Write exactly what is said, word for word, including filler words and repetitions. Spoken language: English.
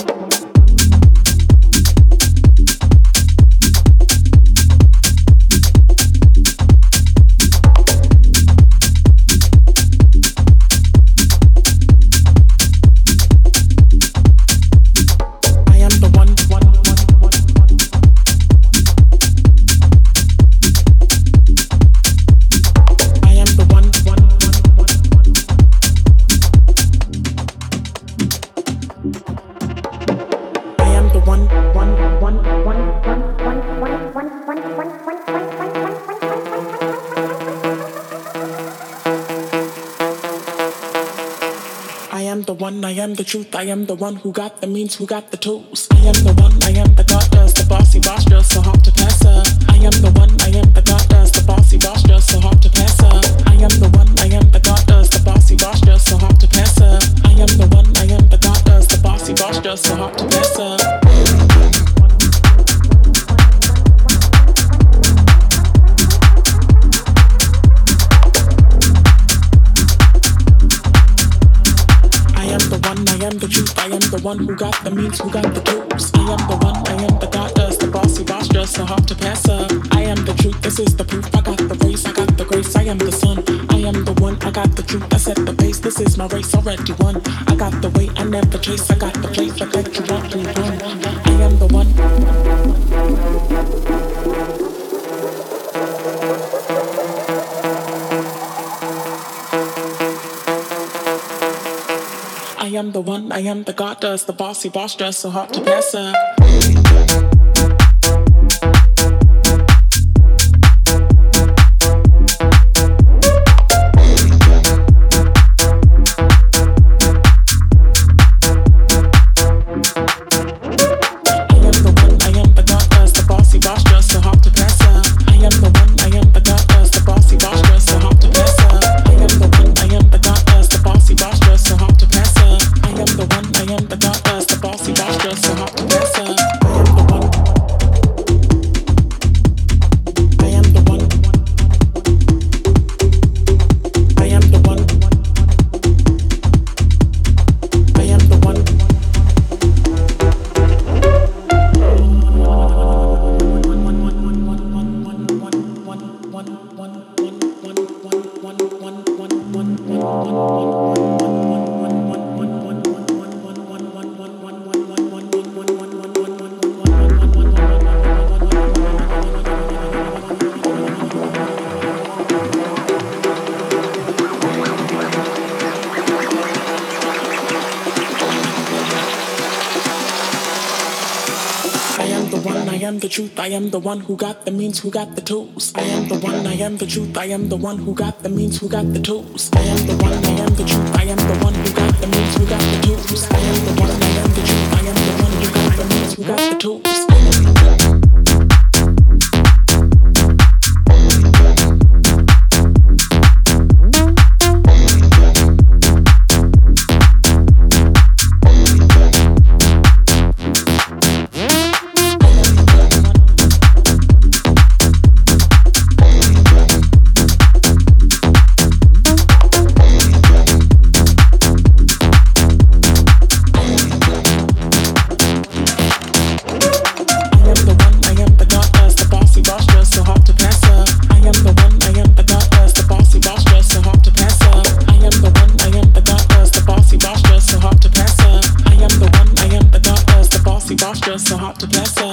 the truth, I am the one who got the means, who got the tools. I am the one, I am the God does the bossy boss just so hard to pass up. I am the one, I am the God does the bossy boss just so hard to pass up. I am the one, I am the God does the bossy boss just so hard to pass up. I am the one, I am the God does the bossy boss just so hard to pass up. I am the truth, I am the one who got the means, who got the tools. I am the one, I am the God does the bossy boss just so hard to pass up. I am the truth, this is the proof. I got the race, I got the grace, I am the son. I am the one, I got the truth, I set the pace. This is my race, already won. I got the weight, I never chase. I got the place, I got you want to run. I am the one. I am the one, I am the God does the bossy boss just so hard to pass up. I am the one who got the means, who got the tools. I am the one, I am the truth, I am the one who got the means, who got the tools. I am the one, I am the truth, I am the one who got the means, who got the tools. I am the one, I am the truth, I am the one who got the means, who got the tools. So hard to pass up.